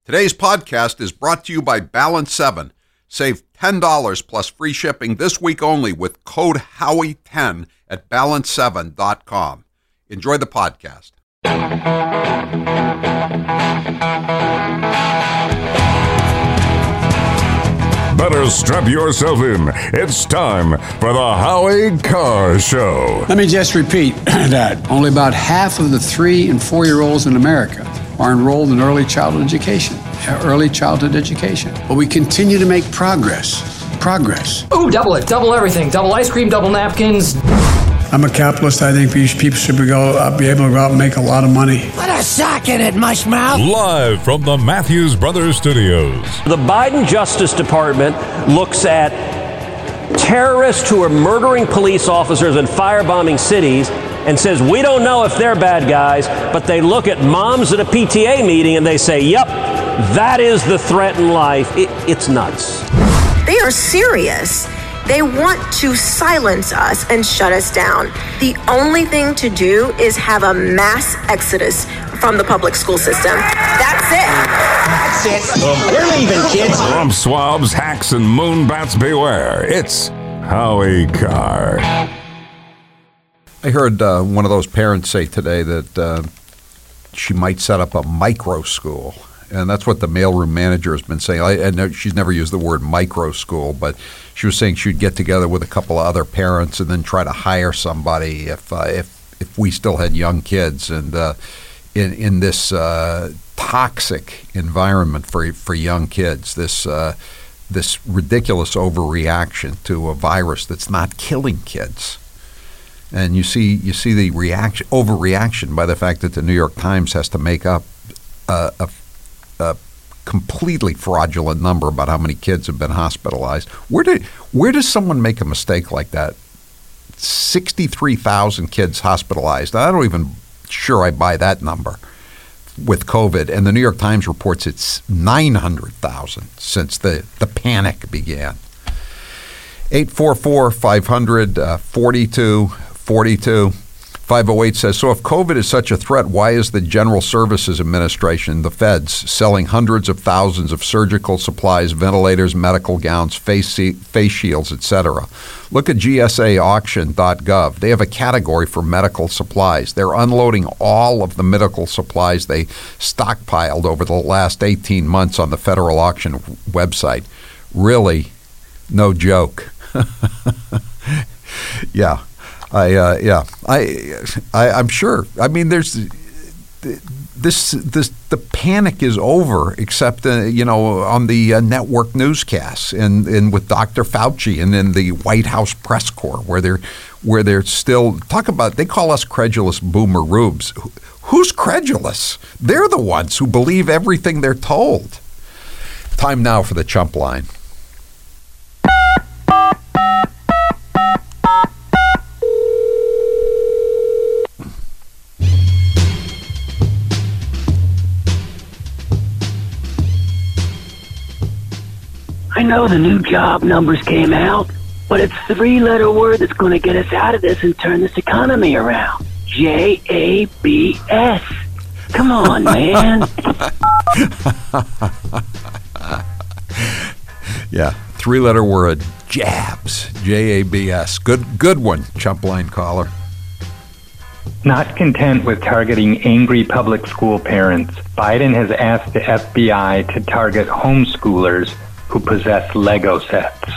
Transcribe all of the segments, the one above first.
Today's podcast is brought to you by Balance 7. Save $10 plus free shipping this week only with code Howie10 at balance7.com. Enjoy the podcast. Better strap yourself in. It's time for the Howie Carr Show. Let me just repeat that only about half of the 3- and 4-year-olds in America are enrolled in early childhood education. But we continue to make progress. Ooh, double it. Double everything. Double ice cream, double napkins. I'm a capitalist. I think people should be able to go out and make a lot of money. Put a sock in it, mushmouth. Live from the Matthews Brothers Studios. The Biden Justice Department looks at terrorists who are murdering police officers and firebombing cities and says, we don't know if they're bad guys, but they look at moms at a PTA meeting and they say, yep, that is the threat in life. It's nuts. They are serious. They want to silence us and shut us down. The only thing to do is have a mass exodus from the public school system. That's it. We're leaving, kids. Rump swabs, hacks, and moonbats beware. It's Howie Carr. I heard one of those parents say today that she might set up a micro school. And that's what the mailroom manager has been saying. I know she's never used the word micro school, but she was saying she'd get together with a couple of other parents and then try to hire somebody if we still had young kids. And in this toxic environment for young kids, this ridiculous overreaction to a virus that's not killing kids. And you see the overreaction by the fact that the New York Times has to make up a completely fraudulent number about how many kids have been hospitalized. Where does someone make a mistake like that? 63,000 kids hospitalized. I don't even sure I buy that number with COVID. And the New York Times reports it's 900,000 since the panic began. 844-500-4242. 508 says, so if COVID is such a threat, why is the General Services Administration, the feds, selling hundreds of thousands of surgical supplies, ventilators, medical gowns, face shields, etc.? Look at GSAauction.gov. They have a category for medical supplies. They're unloading all of the medical supplies they stockpiled over the last 18 months on the federal auction website. Really, no joke. Yeah. I'm sure. I mean, there's the panic is over, except on the network newscasts and with Dr. Fauci and in the White House press corps, where they're still talk about. They call us credulous boomer rubes. Who's credulous? They're the ones who believe everything they're told. Time now for the chump line. I know the new job numbers came out, but it's a 3-letter word that's going to get us out of this and turn this economy around. JABS. Come on, man. Yeah, 3-letter word, jabs, JABS. Good one, chump line caller. Not content with targeting angry public school parents, Biden has asked the FBI to target homeschoolers who possess Lego sets.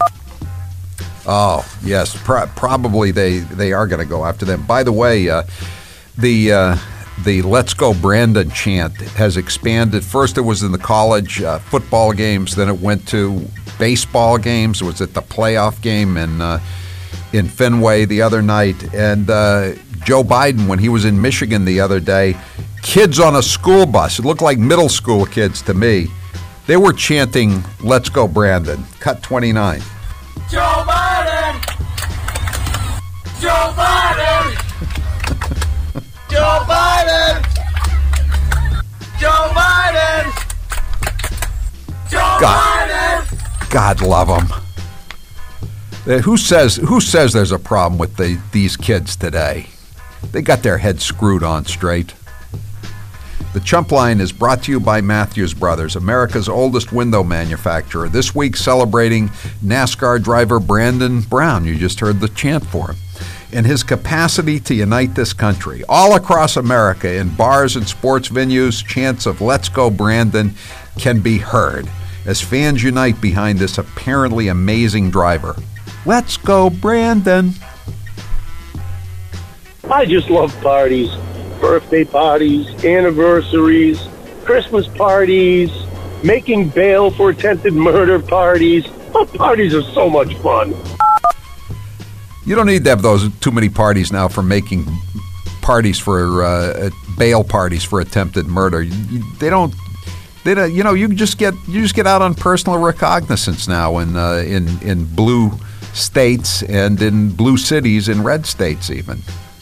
Oh, yes. Probably they are going to go after them. By the way, the Let's Go Brandon chant has expanded. First it was in the college football games. Then it went to baseball games. It was at the playoff game in Fenway the other night. And Joe Biden, when he was in Michigan the other day, kids on a school bus. It looked like middle school kids to me. They were chanting, "Let's go, Brandon." Cut 29. Joe Biden! Joe Biden! Joe Biden! Joe Biden! Joe Biden! God love them. Who says there's a problem with these kids today? They got their heads screwed on straight. The Chump Line is brought to you by Matthews Brothers, America's oldest window manufacturer. This week celebrating NASCAR driver Brandon Brown. You just heard the chant for him. And his capacity to unite this country. All across America, in bars and sports venues, chants of "Let's Go Brandon" can be heard as fans unite behind this apparently amazing driver. Let's go, Brandon. I just love parties. Birthday parties, anniversaries, Christmas parties, making bail for attempted murder parties. Oh, parties are so much fun. You don't need to have those too many parties now for making parties for bail parties for attempted murder. They don't. You know, you just get out on personal recognizance now in blue states and in blue cities, in red states even.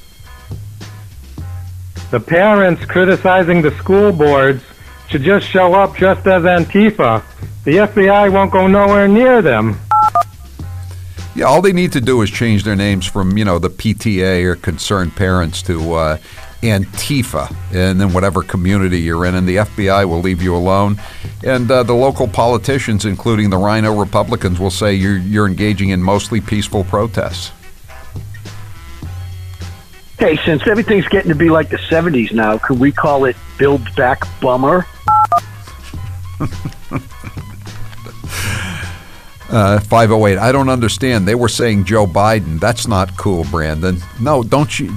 The parents criticizing the school boards should just show up dressed as Antifa. The FBI won't go nowhere near them. Yeah, all they need to do is change their names from, you know, the PTA or Concerned Parents to Antifa, and then whatever community you're in, and the FBI will leave you alone. And the local politicians, including the Rhino Republicans, will say you're engaging in mostly peaceful protests. Hey, since everything's getting to be like the 70s now, could we call it Build Back Bummer? 508. I don't understand. They were saying Joe Biden. That's not cool, Brandon. No, don't you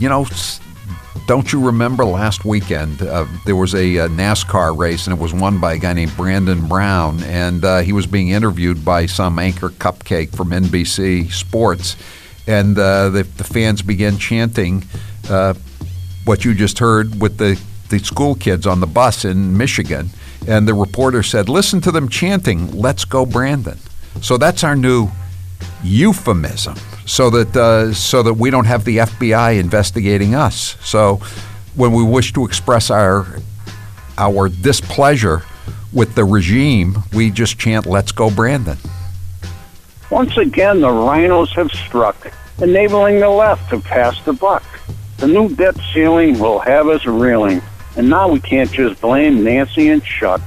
remember last weekend there was a NASCAR race, and it was won by a guy named Brandon Brown, and he was being interviewed by some anchor cupcake from NBC Sports. And the fans began chanting what you just heard with the school kids on the bus in Michigan. And the reporter said, listen to them chanting, "Let's go, Brandon." So that's our new euphemism, so that we don't have the FBI investigating us. So when we wish to express our displeasure with the regime, we just chant, "Let's go, Brandon." Once again, the rhinos have struck, enabling the left to pass the buck. The new debt ceiling will have us reeling, and now we can't just blame Nancy and Chuck.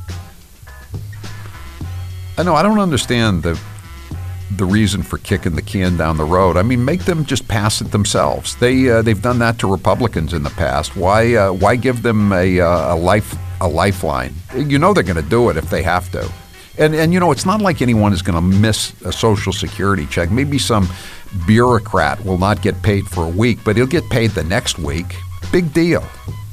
I know, I don't understand the reason for kicking the can down the road. I mean, make them just pass it themselves. They've done that to Republicans in the past. Why give them a lifeline? You know they're going to do it if they have to. And you know, it's not like anyone is going to miss a Social Security check. Maybe some bureaucrat will not get paid for a week, but he'll get paid the next week. Big deal.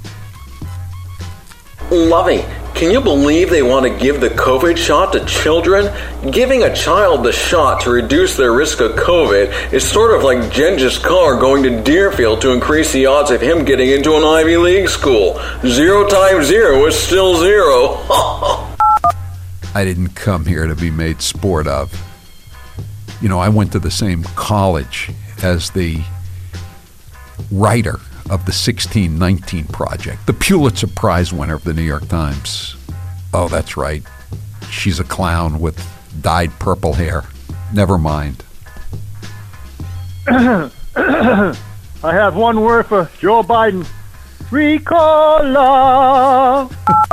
Lovey, can you believe they want to give the COVID shot to children? Giving a child the shot to reduce their risk of COVID is sort of like Genghis Khan going to Deerfield to increase the odds of him getting into an Ivy League school. 0 times 0 is still 0. I didn't come here to be made sport of. You know, I went to the same college as the writer of the 1619 Project, the Pulitzer Prize winner of the New York Times. Oh, that's right. She's a clown with dyed purple hair. Never mind. I have one word for Joe Biden. Ricola.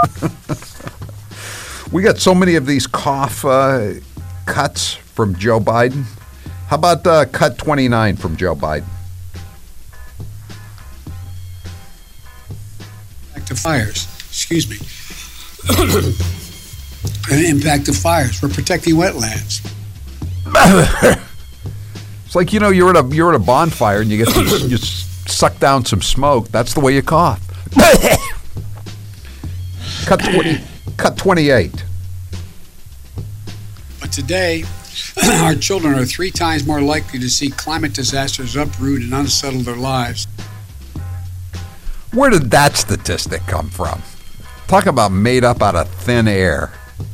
We got so many of these cough cuts from Joe Biden. How about cut 29 from Joe Biden? Impact of fires. Excuse me. An impact of fires. We're protecting wetlands. It's like, you know, you're at a bonfire and you get you suck down some smoke. That's the way you cough. Cut 28. But today, our children are 3 times more likely to see climate disasters uproot and unsettle their lives. Where did that statistic come from? Talk about made up out of thin air.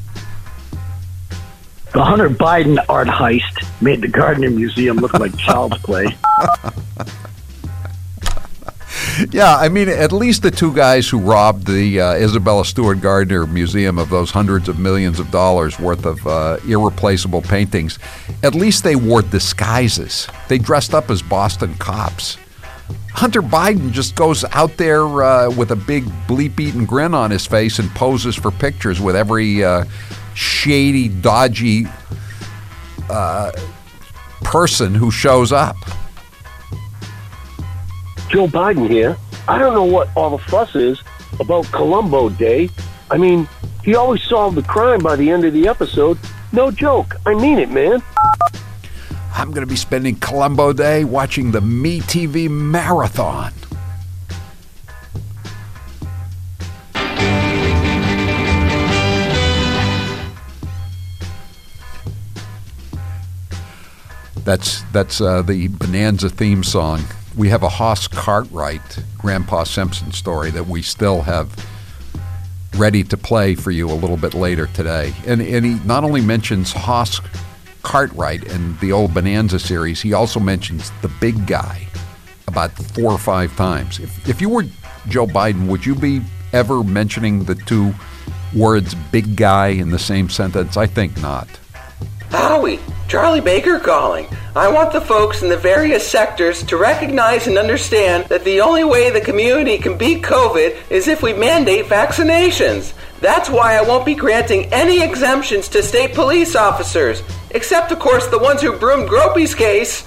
The Hunter Biden art heist made the Gardner Museum look like child's play. Yeah, I mean, at least the 2 guys who robbed the Isabella Stewart Gardner Museum of those hundreds of millions of dollars worth of irreplaceable paintings, at least they wore disguises. They dressed up as Boston cops. Hunter Biden just goes out there with a big bleep-eaten grin on his face and poses for pictures with every shady, dodgy person who shows up. Joe Biden here. I don't know what all the fuss is about Columbo Day. I mean, he always solved the crime by the end of the episode. No joke. I mean it, man. I'm going to be spending Columbo Day watching the MeTV Marathon. That's the Bonanza theme song. We have a Hoss Cartwright, Grandpa Simpson story that we still have ready to play for you a little bit later today. And he not only mentions Hoss Cartwright in the old Bonanza series, he also mentions the big guy about 4 or 5 times. If you were Joe Biden, would you be ever mentioning the two words big guy in the same sentence? I think not. Howie, Charlie Baker calling. I want the folks in the various sectors to recognize and understand that the only way the community can beat COVID is if we mandate vaccinations. That's why I won't be granting any exemptions to state police officers, except, of course, the ones who broomed Gropey's case.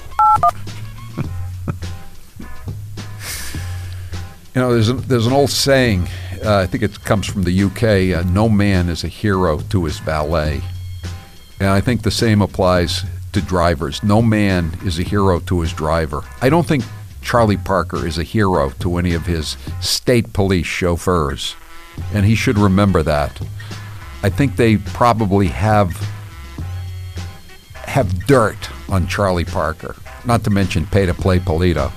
You know, there's an old saying, I think it comes from the UK, no man is a hero to his valet. And I think the same applies to drivers. No man is a hero to his driver. I don't think Charlie Parker is a hero to any of his state police chauffeurs, and he should remember that. I think they probably have dirt on Charlie Parker, not to mention pay-to-play Polito.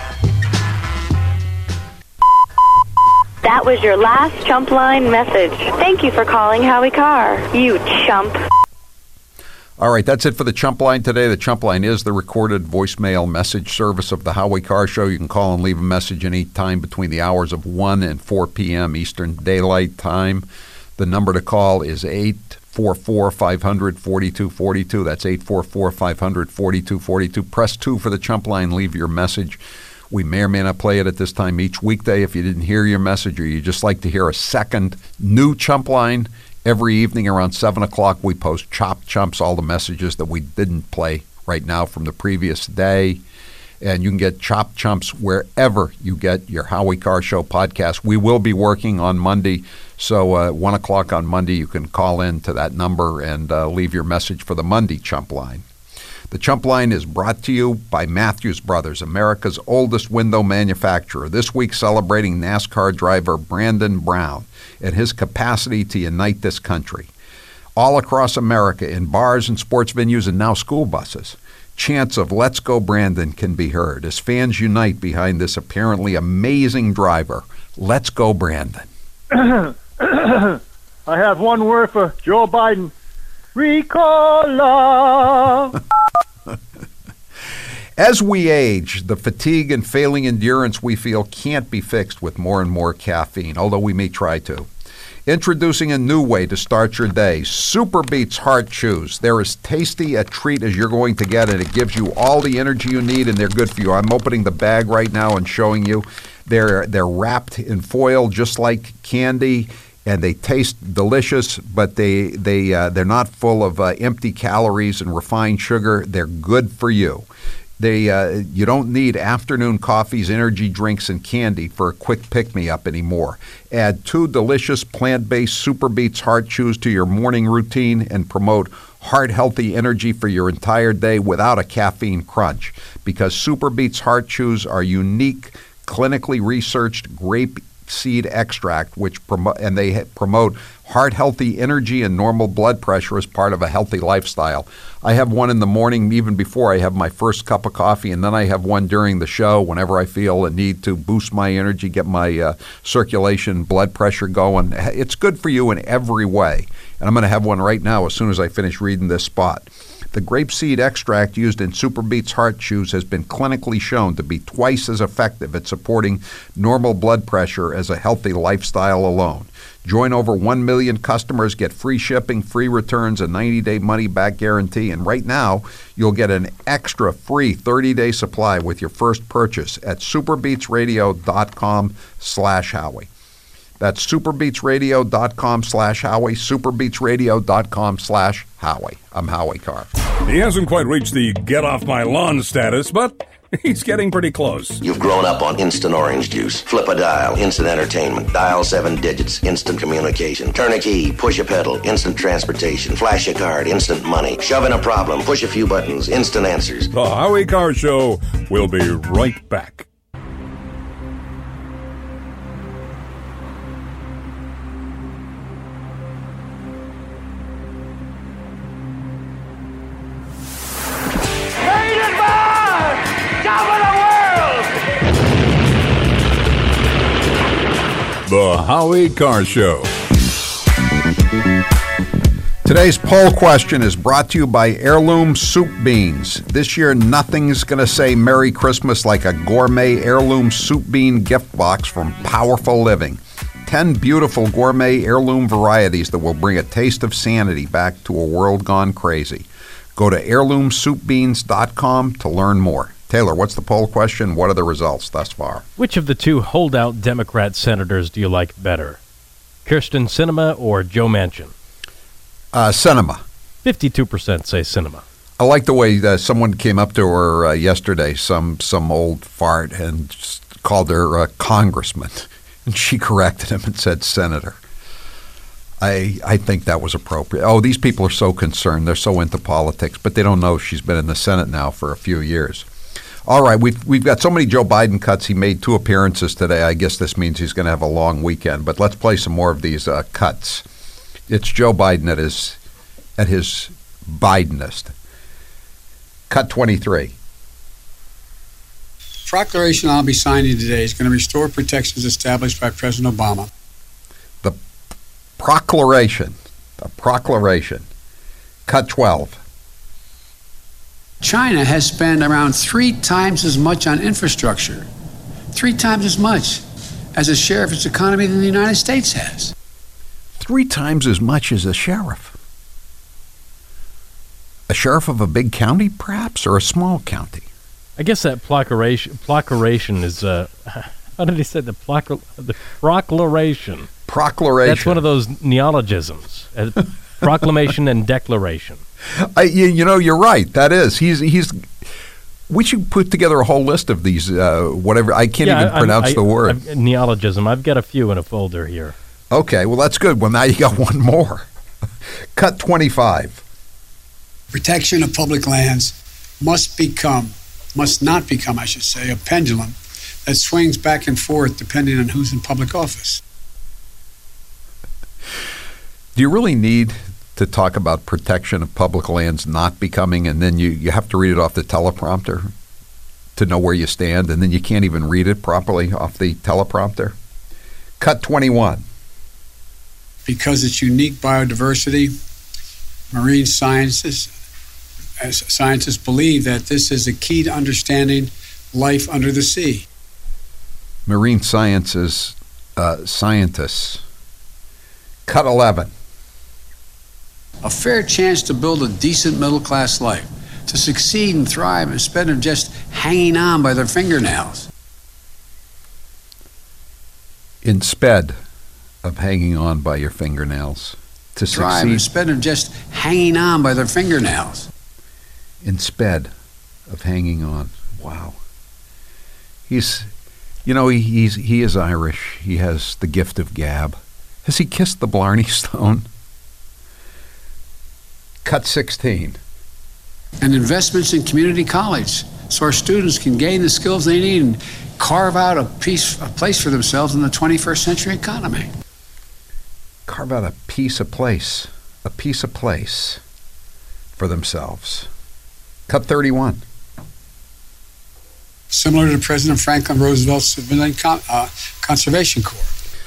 That was your last Chump Line message. Thank you for calling Howie Carr, you chump. All right, that's it for the Chump Line today. The Chump Line is the recorded voicemail message service of the Howie Carr Show. You can call and leave a message any time between the hours of 1 and 4 p.m. Eastern Daylight Time. The number to call is 844-500-4242. That's 844-500-4242. Press 2 for the Chump Line. Leave your message. We may or may not play it at this time each weekday. If you didn't hear your message or you just like to hear a second new Chump Line, every evening around 7 o'clock, we post Chop Chumps, all the messages that we didn't play right now from the previous day. And you can get Chop Chumps wherever you get your Howie Carr Show podcast. We will be working on Monday, so 1 o'clock on Monday, you can call in to that number and leave your message for the Monday Chump Line. The Chump Line is brought to you by Matthews Brothers, America's oldest window manufacturer. This week celebrating NASCAR driver Brandon Brown and his capacity to unite this country. All across America, in bars and sports venues and now school buses, chants of "Let's Go Brandon" can be heard as fans unite behind this apparently amazing driver. Let's go Brandon. I have one word for Joe Biden. Ricola. As we age, the fatigue and failing endurance we feel can't be fixed with more and more caffeine, although we may try to. Introducing a new way to start your day, Super Beets Heart Chews. They're as tasty a treat as you're going to get, and it gives you all the energy you need, and they're good for you. I'm opening the bag right now and showing you. They're wrapped in foil just like candy, and they taste delicious, but they're not full of empty calories and refined sugar. They're good for you. You don't need afternoon coffees, energy drinks, and candy for a quick pick-me-up anymore. Add 2 delicious plant-based Super Beets Heart Chews to your morning routine and promote heart-healthy energy for your entire day without a caffeine crunch. Because Super Beets Heart Chews are unique, clinically researched grape seed extract, they promote heart-healthy energy and normal blood pressure as part of a healthy lifestyle. I have one in the morning even before I have my first cup of coffee, and then I have one during the show whenever I feel a need to boost my energy, get my circulation, blood pressure going. It's good for you in every way. And I'm going to have one right now as soon as I finish reading this spot. The grapeseed extract used in Super Beets Heart Chews has been clinically shown to be twice as effective at supporting normal blood pressure as a healthy lifestyle alone. Join over 1 million customers, get free shipping, free returns, a 90-day money-back guarantee, and right now you'll get an extra free 30-day supply with your first purchase at superbeatsradio.com/Howie. That's superbeatsradio.com/Howie, superbeatsradio.com/Howie. I'm Howie Carr. He hasn't quite reached the get-off-my-lawn status, but he's getting pretty close. You've grown up on instant orange juice. Flip a dial, instant entertainment. Dial 7 digits, instant communication. Turn a key, push a pedal, instant transportation. Flash a card, instant money. Shove in a problem, push a few buttons, instant answers. The Howie Carr Show will be right back. The Howie Carr Show. Today's poll question is brought to you by Heirloom Soup Beans. This year, nothing's going to say Merry Christmas like a gourmet heirloom soup bean gift box from Powerful Living. 10 beautiful gourmet heirloom varieties that will bring a taste of sanity back to a world gone crazy. Go to heirloomsoupbeans.com to learn more. Taylor, what's the poll question? What are the results thus far? Which of the two holdout Democrat senators do you like better? Kyrsten Sinema or Joe Manchin? Sinema. 52% say Sinema. I like the way someone came up to her yesterday, some old fart, and just called her congressman. And she corrected him and said senator. I think that was appropriate. Oh, these people are so concerned. They're so into politics, but they don't know she's been in the Senate now for a few years. All right, we've got so many Joe Biden cuts. He made 2 appearances today. I guess this means he's going to have a long weekend. But let's play some more of these cuts. It's Joe Biden at his Bidenest. Cut 23. Proclamation I'll be signing today is going to restore protections established by President Obama. The proclamation. Cut 12. China has spent around 3 times as much on infrastructure, 3 times as much as a share of its economy than the United States has. 3 times as much as a sheriff. A sheriff of a big county, perhaps, or a small county? I guess that proclamation is, how did he say the proclamation? Proclamation. That's one of those neologisms. Proclamation and declaration. You're right. That is. He's. We should put together a whole list of these. Whatever. I can't even pronounce the word. Neologism. I've got a few in a folder here. Okay. Well, that's good. Well, now you got one more. Cut 25. Protection of public lands must not become, a pendulum that swings back and forth depending on who's in public office. Do you really need to talk about protection of public lands not becoming, and then you have to read it off the teleprompter to know where you stand, and then you can't even read it properly off the teleprompter? Cut 21. Because its unique biodiversity, marine scientists believe that this is a key to understanding life under the sea. Marine sciences scientists. Cut 11. A fair chance to build a decent middle-class life, to succeed and thrive instead of just hanging on by their fingernails. Instead of hanging on by your fingernails. To thrive succeed instead of just hanging on by their fingernails. Instead of hanging on. Wow. He is Irish. He has the gift of gab. Has he kissed the Blarney Stone? Cut 16. And investments in community college so our students can gain the skills they need and carve out a place for themselves in the 21st century economy. Carve out a place for themselves. Cut 31. Similar to President Franklin Roosevelt's Civilian Conservation Corps.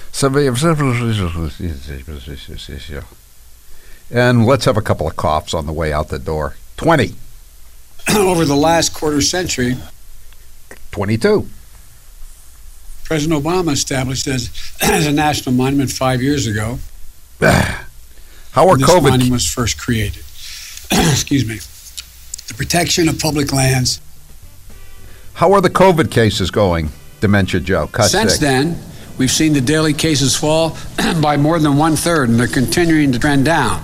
And let's have a couple of coughs on the way out the door. 20. Over the last quarter century. 22. President Obama established as a national monument 5 years ago. How are this COVID... monument was first created. Excuse me. The protection of public lands. How are the COVID cases going, Dementia Joe? Since then, we've seen the daily cases fall by more than 1/3, and they're continuing to trend down.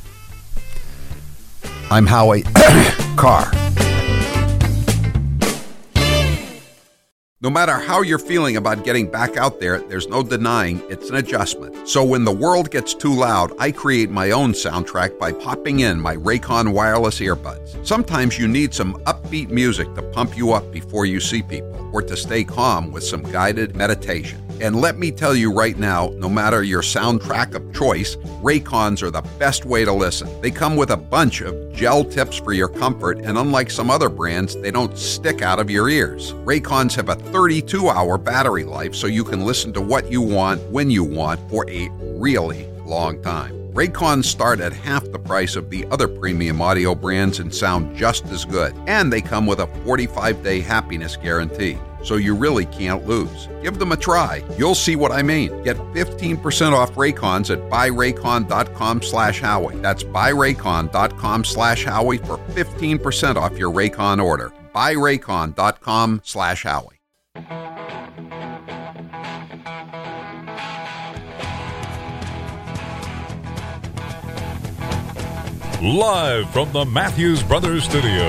I'm Howie Carr. No matter how you're feeling about getting back out there, there's no denying it's an adjustment. So when the world gets too loud, I create my own soundtrack by popping in my Raycon wireless earbuds. Sometimes you need some upbeat music to pump you up before you see people, or to stay calm with some guided meditation. And let me tell you right now, no matter your soundtrack of choice, Raycons are the best way to listen. They come with a bunch of gel tips for your comfort, and unlike some other brands, they don't stick out of your ears. Raycons have a 32-hour battery life, so you can listen to what you want, when you want, for a really long time. Raycons start at half the price of the other premium audio brands and sound just as good. And they come with a 45-day happiness guarantee, so you really can't lose. Give them a try. You'll see what I mean. Get 15% off Raycons at buyraycon.com/Howie. That's buyraycon.com/Howie for 15% off your Raycon order. buyraycon.com/Howie. Live from the Matthews Brothers Studios.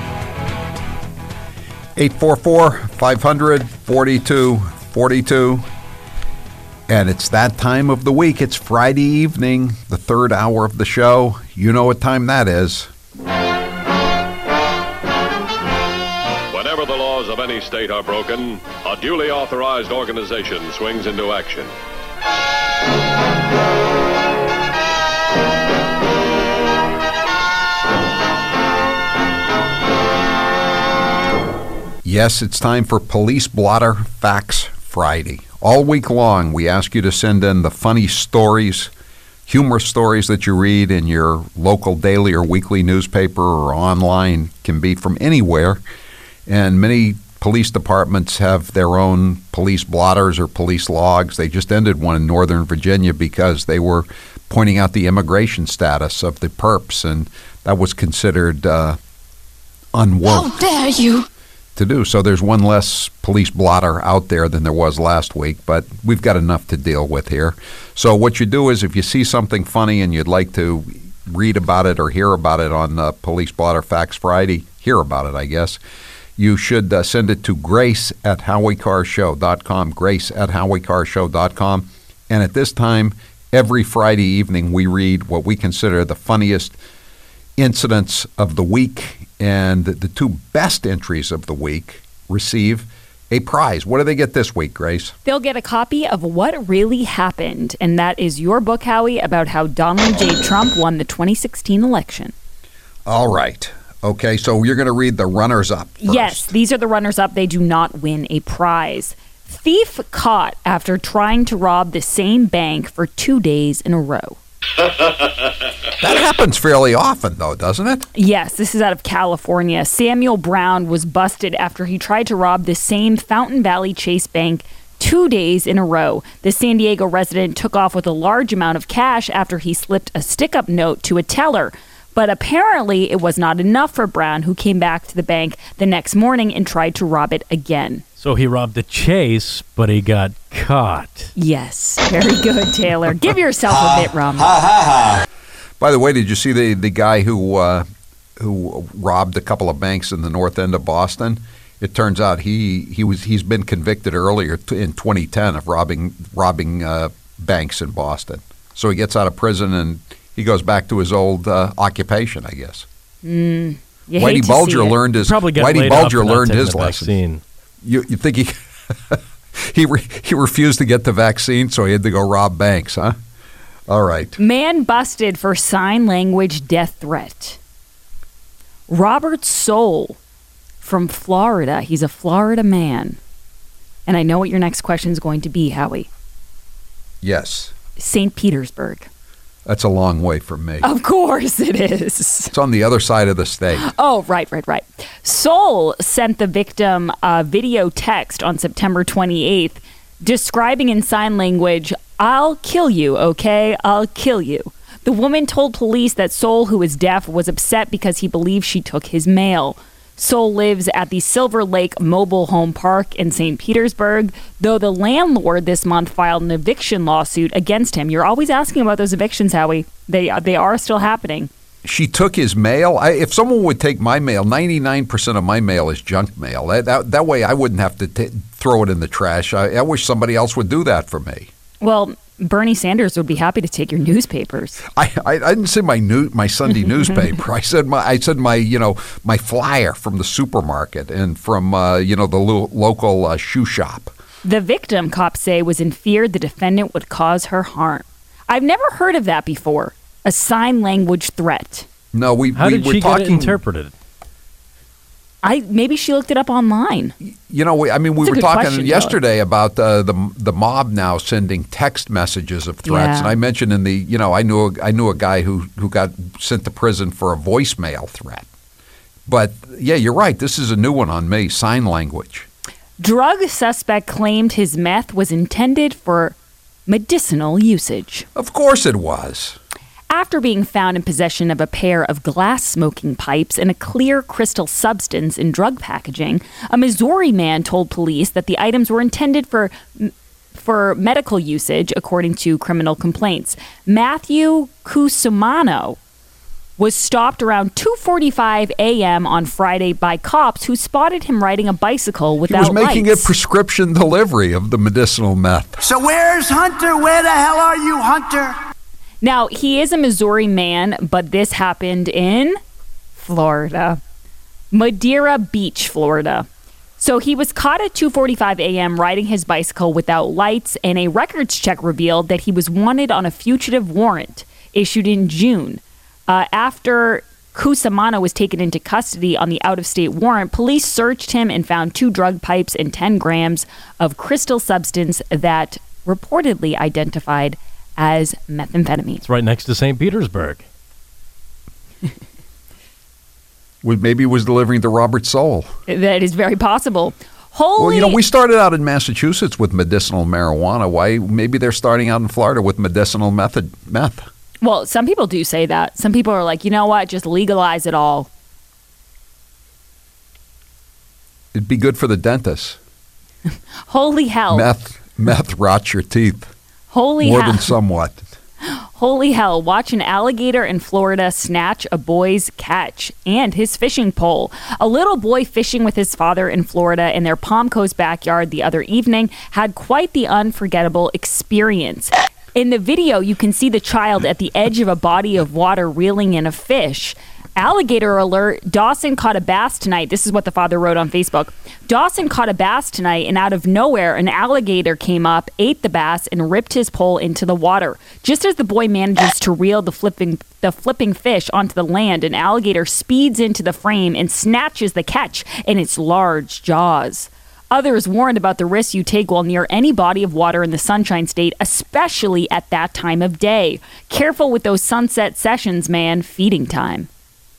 844-500-4242. And it's that time of the week. It's Friday evening, the third hour of the show. You know what time that is. Whenever the laws of any state are broken, a duly authorized organization swings into action. Yes, it's time for Police Blotter Facts Friday. All week long, we ask you to send in the funny stories, humorous stories that you read in your local daily or weekly newspaper or online. Can be from anywhere. And many police departments have their own police blotters or police logs. They just ended one in Northern Virginia because they were pointing out the immigration status of the perps, and that was considered unwoke. How dare you! To do. So there's one less police blotter out there than there was last week, but we've got enough to deal with here. So what you do is if you see something funny and you'd like to read about it or hear about it on Police Blotter Facts Friday, hear about it, I guess, you should send it to grace@howiecarrshow.com, grace@howiecarrshow.com. And at this time, every Friday evening, we read what we consider the funniest incidents of the week, and the two best entries of the week receive a prize. What do they get this week, Grace? They'll get a copy of What Really Happened, and that is your book, Howie, about how Donald J. Trump won the 2016 election. All right. Okay, so you're going to read the runners-up first. Yes, these are the runners-up. They do not win a prize. Thief caught after trying to rob the same bank for 2 days in a row. That happens fairly often, though, doesn't it? Yes, this is out of California. Samuel Brown was busted after he tried to rob the same Fountain Valley Chase Bank 2 days in a row. The San Diego resident took off with a large amount of cash after he slipped a stick-up note to a teller. But apparently it was not enough for Brown, who came back to the bank the next morning and tried to rob it again. So he robbed the Chase, but he got caught. Yes. Very good, Taylor. Give yourself a bit, Rum. By the way, did you see the guy who robbed a couple of banks in the north end of Boston? It turns out he's been convicted earlier in 2010 of robbing banks in Boston. So he gets out of prison and he goes back to his old occupation, I guess. Whitey Bulger learned his lesson. You think he refused to get the vaccine, so he had to go rob banks, huh? All right. Man busted for sign language death threat. Robert Soule from Florida. He's a Florida man. And I know what your next question is going to be, Howie. Yes. St. Petersburg. That's a long way from me. Of course it is. It's on the other side of the state. Oh, right. Soule sent the victim a video text on September 28th describing in sign language, "I'll kill you, okay? I'll kill you." The woman told police that Sol, who is deaf, was upset because he believed she took his mail. Sol lives at the Silver Lake Mobile Home Park in St. Petersburg, though the landlord this month filed an eviction lawsuit against him. You're always asking about those evictions, Howie. They are still happening. She took his mail. If someone would take my mail, 99% of my mail is junk mail. That way I wouldn't have to throw it in the trash. I wish somebody else would do that for me. Well, Bernie Sanders would be happy to take your newspapers. I didn't say my Sunday newspaper. I said my flyer from the supermarket and from the local shoe shop. The victim, cops say, was in fear the defendant would cause her harm. I've never heard of that before. A sign language threat. No, How did she get it interpreted? Maybe she looked it up online. We were talking yesterday about the mob now sending text messages of threats, Yeah. and I mentioned I knew a guy who got sent to prison for a voicemail threat. But yeah, you're right. This is a new one on me. Sign language. Drug suspect claimed his meth was intended for medicinal usage. Of course it was. After being found in possession of a pair of glass smoking pipes and a clear crystal substance in drug packaging, a Missouri man told police that the items were intended for medical usage, according to criminal complaints. Matthew Cusumano was stopped around 2:45 a.m. on Friday by cops who spotted him riding a bicycle without He was making lights. a prescription delivery of the medicinal meth. So where's Hunter? Where the hell are you, Hunter? Now, he is a Missouri man, but this happened in Florida. Madeira Beach, Florida. So he was caught at 2:45 a.m. riding his bicycle without lights, and a records check revealed that he was wanted on a fugitive warrant issued in June. After Cusumano was taken into custody on the out-of-state warrant, police searched him and found 2 drug pipes and 10 grams of crystal substance that reportedly identified as methamphetamine. It's right next to St. Petersburg. Maybe he was delivering to Robert Soule. That is very possible. Well, we started out in Massachusetts with medicinal marijuana. Why? Maybe they're starting out in Florida with medicinal meth. Well, some people do say that. Some people are like, you know what, just legalize it all. It'd be good for the dentist. Holy hell. Meth rots your teeth. Holy More hell. than somewhat. Holy hell. Watch an alligator in Florida snatch a boy's catch and his fishing pole. A little boy fishing with his father in Florida in their Palm Coast backyard the other evening had quite the unforgettable experience. In the video, you can see the child at the edge of a body of water reeling in a fish. Alligator alert, Dawson caught a bass tonight. This is what the father wrote on Facebook. Dawson caught a bass tonight, and out of nowhere, an alligator came up, ate the bass, and ripped his pole into the water. Just as the boy manages to reel the flipping fish onto the land, an alligator speeds into the frame and snatches the catch in its large jaws. Others warned about the risks you take while near any body of water in the Sunshine State, especially at that time of day. Careful with those sunset sessions, man. Feeding time.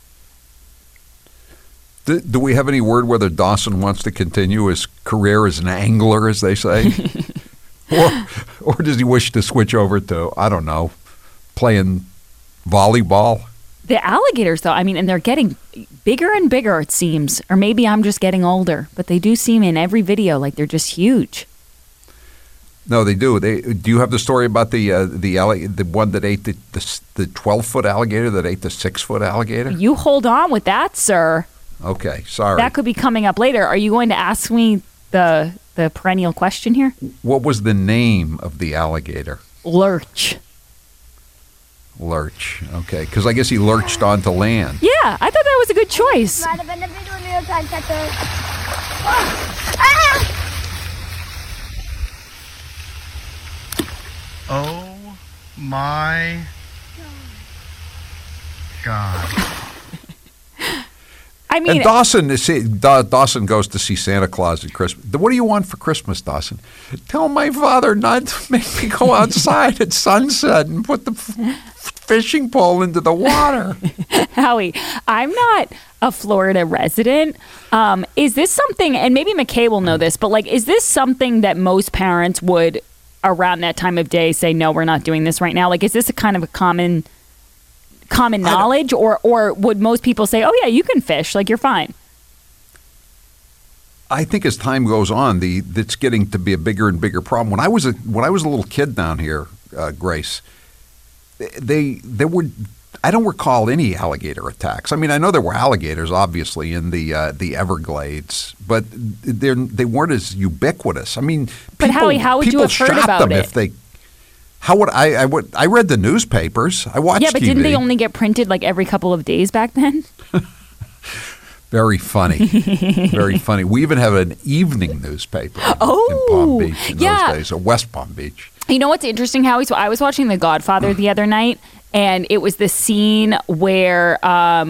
Do we have any word whether Dawson wants to continue his career as an angler, as they say? or does he wish to switch over to, I don't know, playing volleyball? The alligators, though, and they're getting bigger and bigger, it seems. Or maybe I'm just getting older. But they do seem in every video like they're just huge. No, they do. Do you have the story about the one that ate the 12-foot alligator that ate the 6-foot alligator? You hold on with that, sir. Okay, sorry. That could be coming up later. Are you going to ask me the perennial question here? What was the name of the alligator? Lurch. Lurch. Okay, because I guess he lurched onto land. Yeah, I thought that was a good choice. Oh my God. And Dawson goes to see Santa Claus at Christmas. What do you want for Christmas, Dawson? Tell my father not to make me go outside at sunset and put the fishing pole into the water. Howie, I'm not a Florida resident. Is this something, and maybe McKay will know this, but like, is this something that most parents would around that time of day say, no, we're not doing this right now? Like, is this a kind of a common knowledge, or would most people say, oh yeah, you can fish, like you're fine? I think as time goes on, it's getting to be a bigger and bigger problem. When I was a little kid down here, Grace, there were, I don't recall any alligator attacks. I mean, I know there were alligators, obviously, in the Everglades, but they weren't as ubiquitous. I mean, but Howie, how would you have heard about it? If they, how would I read the newspapers. I watched TV. Yeah, but didn't they only get printed like every couple of days back then? Very funny. Very funny. We even have an evening newspaper in Palm Beach in those days, or West Palm Beach. You know what's interesting, Howie? So I was watching The Godfather the other night, and it was the scene where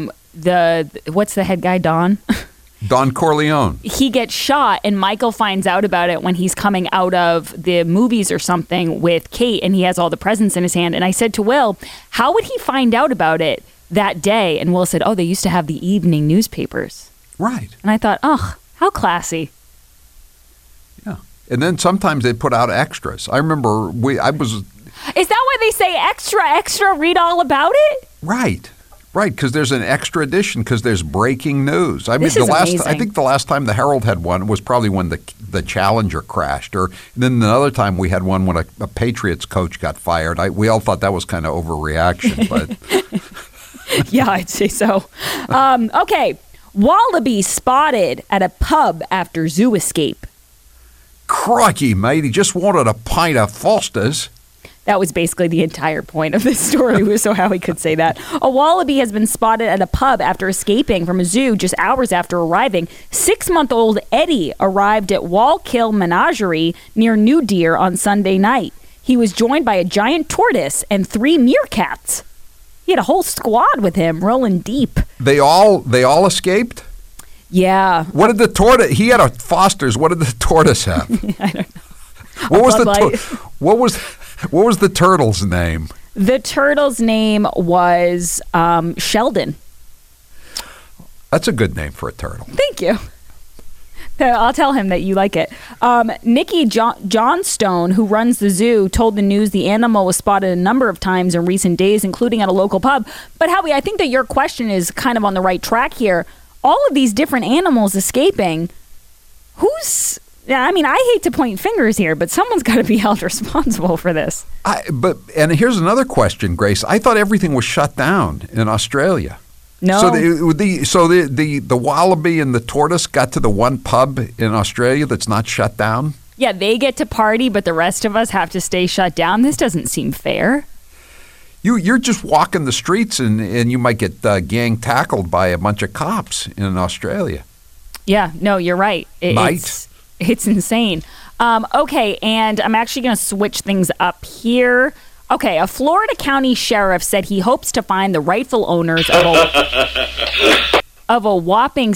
what's the head guy, Don? Don Corleone. He gets shot, and Michael finds out about it when he's coming out of the movies or something with Kate, and he has all the presents in his hand. And I said to Will, how would he find out about it that day? And Will said, oh, they used to have the evening newspapers. Right. And I thought, oh, how classy. Yeah. And then sometimes they put out extras. I remember Is that why they say extra, read all about it? Right. Right, because there's an extra edition because there's breaking news. I mean, amazing. I think the last time the Herald had one was probably when the Challenger crashed, or then another time we had one when a Patriots coach got fired. We all thought that was kind of overreaction, but yeah, I'd say so. Okay, wallaby spotted at a pub after zoo escape. Crikey, mate! He just wanted a pint of Foster's. That was basically the entire point of this story, so how he could say that. A wallaby has been spotted at a pub after escaping from a zoo just hours after arriving. 6-month-old Eddie arrived at Wallkill Menagerie near New Deer on Sunday night. He was joined by a giant tortoise and 3 meerkats. He had a whole squad with him, rolling deep. They all escaped? Yeah. What did the tortoise? He had a Foster's. What did the tortoise have? I don't know. What was the turtle's name? The turtle's name was Sheldon. That's a good name for a turtle. Thank you. I'll tell him that you like it. Nikki Johnstone, who runs the zoo, told the news the animal was spotted a number of times in recent days, including at a local pub. But Howie, I think that your question is kind of on the right track here. All of these different animals escaping, I hate to point fingers here, but someone's got to be held responsible for this. And here's another question, Grace. I thought everything was shut down in Australia. No. So the wallaby and the tortoise got to the one pub in Australia that's not shut down? Yeah, they get to party, but the rest of us have to stay shut down. This doesn't seem fair. You're just walking the streets and you might get gang tackled by a bunch of cops in Australia. Yeah, no, you're right. It's insane. Okay, and I'm actually going to switch things up here. Okay, a Florida county sheriff said he hopes to find the rightful owners of a whopping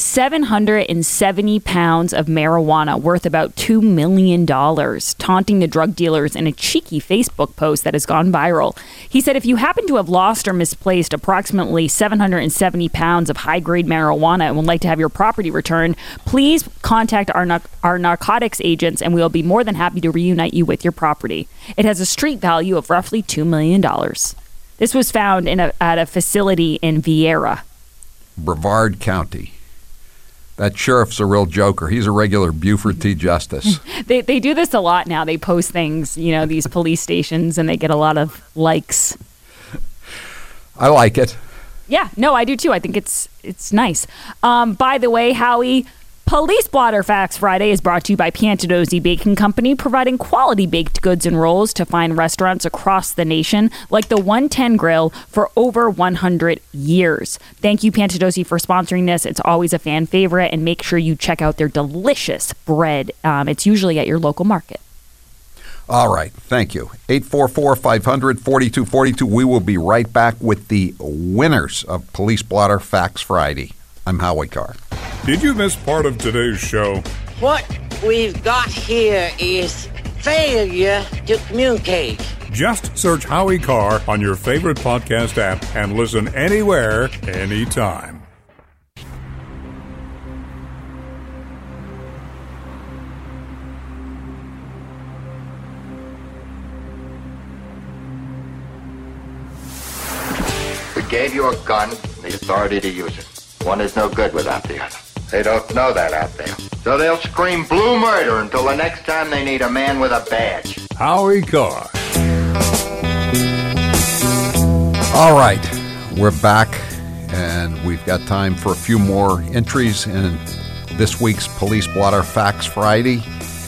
770 pounds of marijuana worth about $2 million, taunting the drug dealers in a cheeky Facebook post that has gone viral. He said, if you happen to have lost or misplaced approximately 770 pounds of high-grade marijuana and would like to have your property returned, please contact our narcotics agents and we'll be more than happy to reunite you with your property. It has a street value of roughly $2 million. This was found at a facility in Vieira, Brevard County. That sheriff's a real joker. He's a regular Buford T. Justice. They do this a lot now. They post things, these police stations, and they get a lot of likes. I like it. Yeah, no, I do too. I think it's nice. By the way, Howie, Police Blotter Facts Friday is brought to you by Piantadosi Baking Company, providing quality baked goods and rolls to fine restaurants across the nation, like the 110 Grill, for over 100 years. Thank you, Piantadosi, for sponsoring this. It's always a fan favorite, and make sure you check out their delicious bread. It's usually at your local market. All right. Thank you. 844-500-4242. We will be right back with the winners of Police Blotter Facts Friday. I'm Howie Carr. Did you miss part of today's show? What we've got here is Failure to communicate. Just search Howie Carr on your favorite podcast app and listen anywhere, anytime. We gave you a gun and the authority to use it. One is no good without the other. They don't know that out there. So they'll scream blue murder until the next time they need a man with a badge. Howie Carr. All right, we're back, and we've got time for a few more entries in this week's Police Blotter Facts Friday,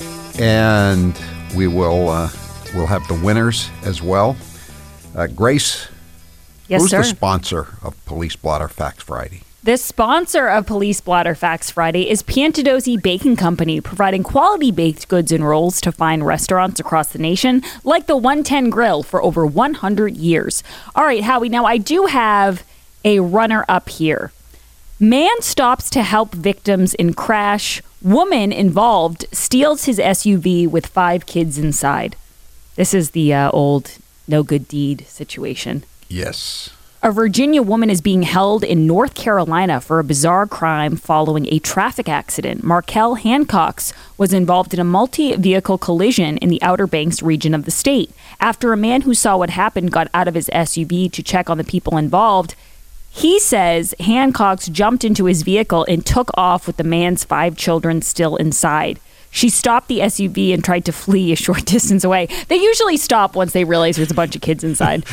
and we'll have the winners as well. Grace, yes, who's sir. the sponsor of Police Blotter Facts Friday? The sponsor of Police Blotter Facts Friday is Piantadosi Baking Company, providing quality baked goods and rolls to fine restaurants across the nation, like the 110 Grill, for over 100 years. All right, Howie, now I do have a runner-up here. Man stops to help victims in crash. Woman involved steals his SUV with 5 kids inside. This is the old no good deed situation. Yes. A Virginia woman is being held in North Carolina for a bizarre crime following a traffic accident. Markel Hancox was involved in a multi-vehicle collision in the Outer Banks region of the state. After a man who saw what happened got out of his SUV to check on the people involved, he says Hancox jumped into his vehicle and took off with the man's 5 children still inside. She stopped the SUV and tried to flee a short distance away. They usually stop once they realize there's a bunch of kids inside.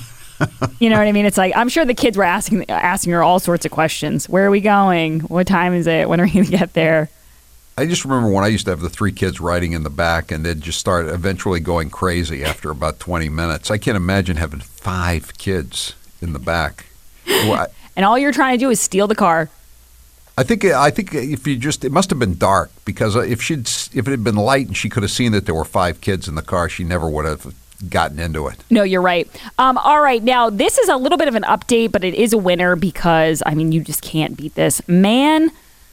You know what I mean? It's like, I'm sure the kids were asking her all sorts of questions. Where are we going? What time is it? When are we going to get there? I just remember when I used to have the 3 kids riding in the back, and they'd just start eventually going crazy after about 20 minutes. I can't imagine having 5 kids in the back. And all you're trying to do is steal the car. I think if you just, it must have been dark, because if it had been light and she could have seen that there were 5 kids in the car, she never would have gotten into it. No, you're right. All right. Now, this is a little bit of an update, but it is a winner because, I mean, you just can't beat this. Man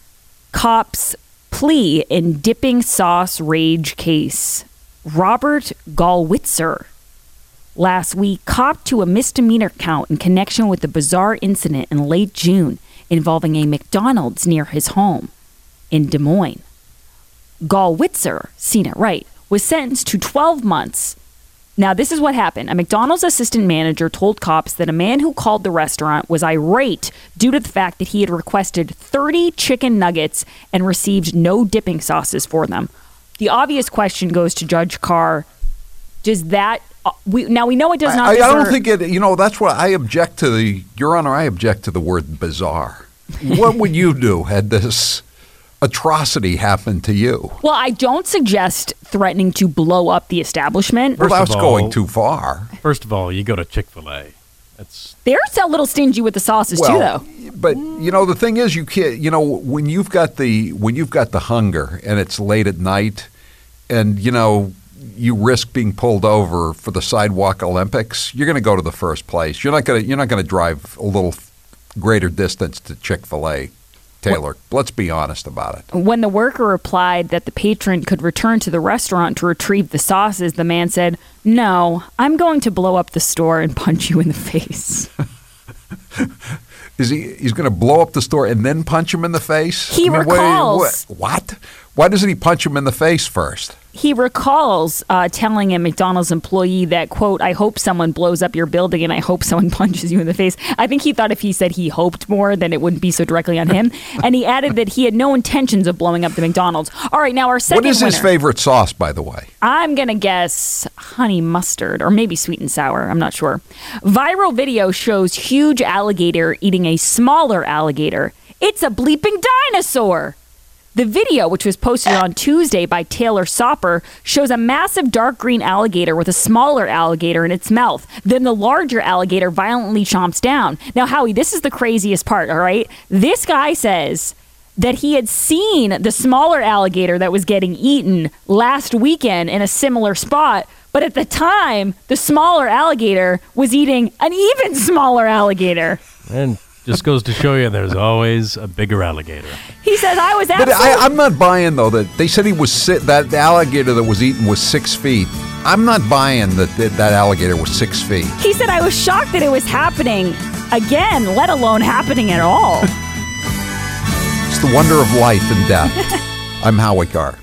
cops plea in dipping sauce rage case. Robert Gallwitzer last week copped to a misdemeanor count in connection with the bizarre incident in late June involving a McDonald's near his home in Des Moines. Gallwitzer, seen it right, was sentenced to 12 months. Now, this is what happened. A McDonald's assistant manager told cops that a man who called the restaurant was irate due to the fact that he had requested 30 chicken nuggets and received no dipping sauces for them. The obvious question goes to Judge Carr. Does that... we know it does not... I don't think it... You know, that's what I object to the... Your Honor, I object to the word bizarre. What would you do had this atrocity happen to you? Well, I don't suggest threatening to blow up the establishment. Well, that's going too far. First of all, you go to Chick-fil-A. They're a little stingy with the sauces too, though. But you know, the thing is, you can't. You know, when you've got the hunger and it's late at night, and you know you risk being pulled over for the Sidewalk Olympics, you're going to go to the first place. You're not going to drive a little greater distance to Chick-fil-A. Taylor, let's be honest about it. When the worker replied that the patron could return to the restaurant to retrieve the sauces, the man said, "No, I'm going to blow up the store and punch you in the face." He's going to blow up the store and then punch him in the face? He recalls. What? Why doesn't he punch him in the face first? He recalls telling a McDonald's employee that, quote, "I hope someone blows up your building and I hope someone punches you in the face." I think he thought if he said he hoped more, then it wouldn't be so directly on him. And he added that he had no intentions of blowing up the McDonald's. All right, now our second winner. What is his favorite sauce, by the way? I'm going to guess honey mustard or maybe sweet and sour. I'm not sure. Viral video shows huge alligator eating a smaller alligator. It's a bleeping dinosaur. The video, which was posted on Tuesday by Taylor Sopper, shows a massive dark green alligator with a smaller alligator in its mouth. Then the larger alligator violently chomps down. Now, Howie, this is the craziest part, all right? This guy says that he had seen the smaller alligator that was getting eaten last weekend in a similar spot, but at the time, the smaller alligator was eating an even smaller alligator. And Just goes to show you there's always a bigger alligator. He says, I was But absolutely... I'm not buying, though, that they said he was that the alligator that was eaten was 6 feet. I'm not buying that alligator was 6 feet. He said, I was shocked that it was happening again, let alone happening at all. It's the wonder of life and death. I'm Howie Carr.